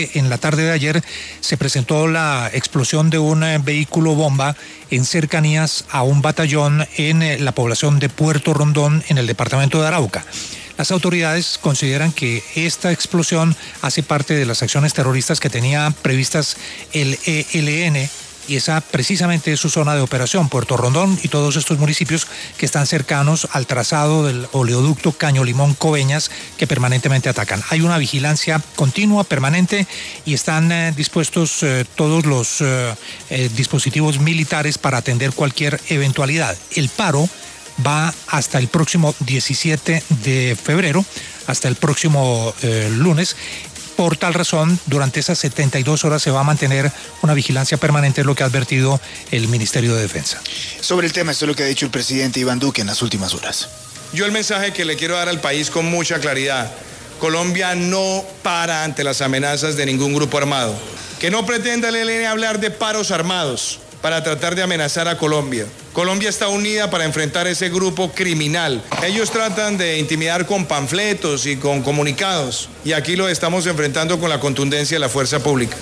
En la tarde de ayer se presentó la explosión de un vehículo bomba en cercanías a un batallón en la población de Puerto Rondón, en el departamento de Arauca. Las autoridades consideran que esta explosión hace parte de las acciones terroristas que tenía previstas el ELN, y esa precisamente es su zona de operación, Puerto Rondón y todos estos municipios que están cercanos al trazado del oleoducto Caño Limón Coveñas, que permanentemente atacan. Hay una vigilancia continua, permanente, y están dispuestos todos los dispositivos militares para atender cualquier eventualidad. El paro va hasta el próximo 17 de febrero, hasta el próximo lunes. Por tal razón, durante esas 72 horas se va a mantener una vigilancia permanente, es lo que ha advertido el Ministerio de Defensa. Sobre el tema, esto es lo que ha dicho el presidente Iván Duque en las últimas horas. Yo el mensaje que le quiero dar al país con mucha claridad: Colombia no para ante las amenazas de ningún grupo armado. Que no pretenda el ELN hablar de paros armados para tratar de amenazar a Colombia. Colombia está unida para enfrentar ese grupo criminal. Ellos tratan de intimidar con panfletos y con comunicados, y aquí lo estamos enfrentando con la contundencia de la fuerza pública.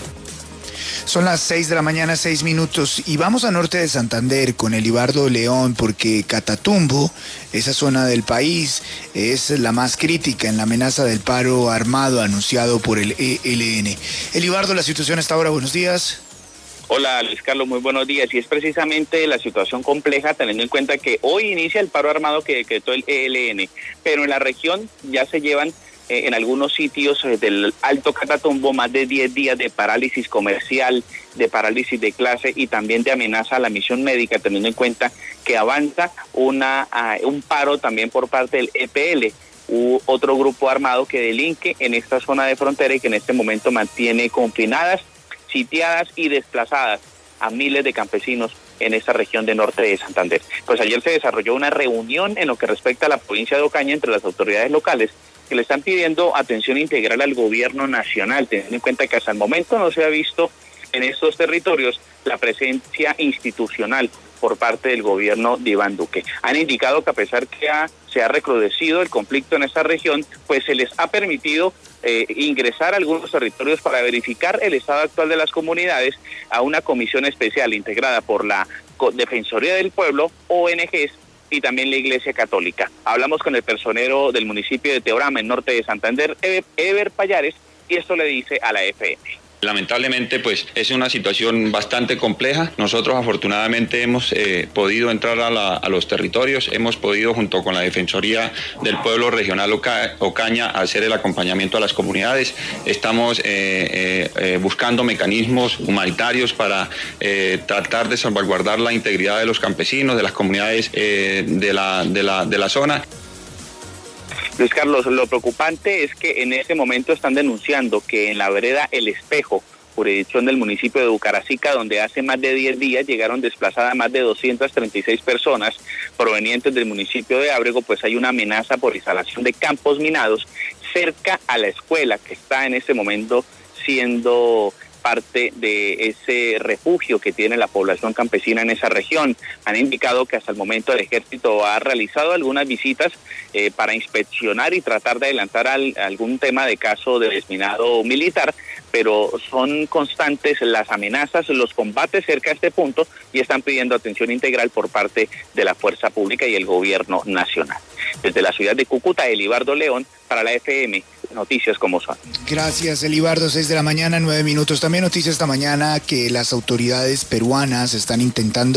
Son las 6 de la mañana, 6 minutos, y vamos a norte de Santander con Elibardo León, porque Catatumbo, esa zona del país, es la más crítica en la amenaza del paro armado anunciado por el ELN. Elibardo, la situación hasta ahora, buenos días. Hola Luis Carlos, muy buenos días. Y es precisamente la situación compleja, teniendo en cuenta que hoy inicia el paro armado que decretó el ELN, pero en la región ya se llevan en algunos sitios del Alto Catatumbo más de 10 días de parálisis comercial, de parálisis de clase y también de amenaza a la misión médica, teniendo en cuenta que avanza un paro también por parte del EPL, otro grupo armado que delinque en esta zona de frontera y que en este momento mantiene confinadas, sitiadas y desplazadas a miles de campesinos en esta región de norte de Santander. Pues ayer se desarrolló una reunión en lo que respecta a la provincia de Ocaña entre las autoridades locales que le están pidiendo atención integral al gobierno nacional, teniendo en cuenta que hasta el momento no se ha visto en estos territorios la presencia institucional por parte del gobierno de Iván Duque. Han indicado que a pesar que se ha recrudecido el conflicto en esta región, pues se les ha permitido ingresar a algunos territorios para verificar el estado actual de las comunidades a una comisión especial integrada por la Defensoría del Pueblo, ONGs y también la Iglesia Católica. Hablamos con el personero del municipio de Teorama, en norte de Santander, Eber Payares, y esto le dice a la FM. Lamentablemente, pues es una situación bastante compleja. Nosotros afortunadamente hemos podido entrar a los territorios, hemos podido junto con la Defensoría del Pueblo Regional Ocaña hacer el acompañamiento a las comunidades. Estamos buscando mecanismos humanitarios para tratar de salvaguardar la integridad de los campesinos, de las comunidades de la zona. Luis Carlos, lo preocupante es que en ese momento están denunciando que en la vereda El Espejo, jurisdicción del municipio de Bucaracica, donde hace más de 10 días llegaron desplazadas más de 236 personas provenientes del municipio de Ábrego, pues hay una amenaza por instalación de campos minados cerca a la escuela que está en ese momento siendo parte de ese refugio que tiene la población campesina en esa región. Han indicado que hasta el momento el ejército ha realizado algunas visitas para inspeccionar y tratar de adelantar algún tema de caso de desminado militar, pero son constantes las amenazas, los combates cerca de este punto y están pidiendo atención integral por parte de la fuerza pública y el gobierno nacional. Desde la ciudad de Cúcuta, Elibardo León, para la FM, noticias como son. Gracias, Elibardo, 6 de la mañana, 9 minutos. También noticia esta mañana que las autoridades peruanas están intentando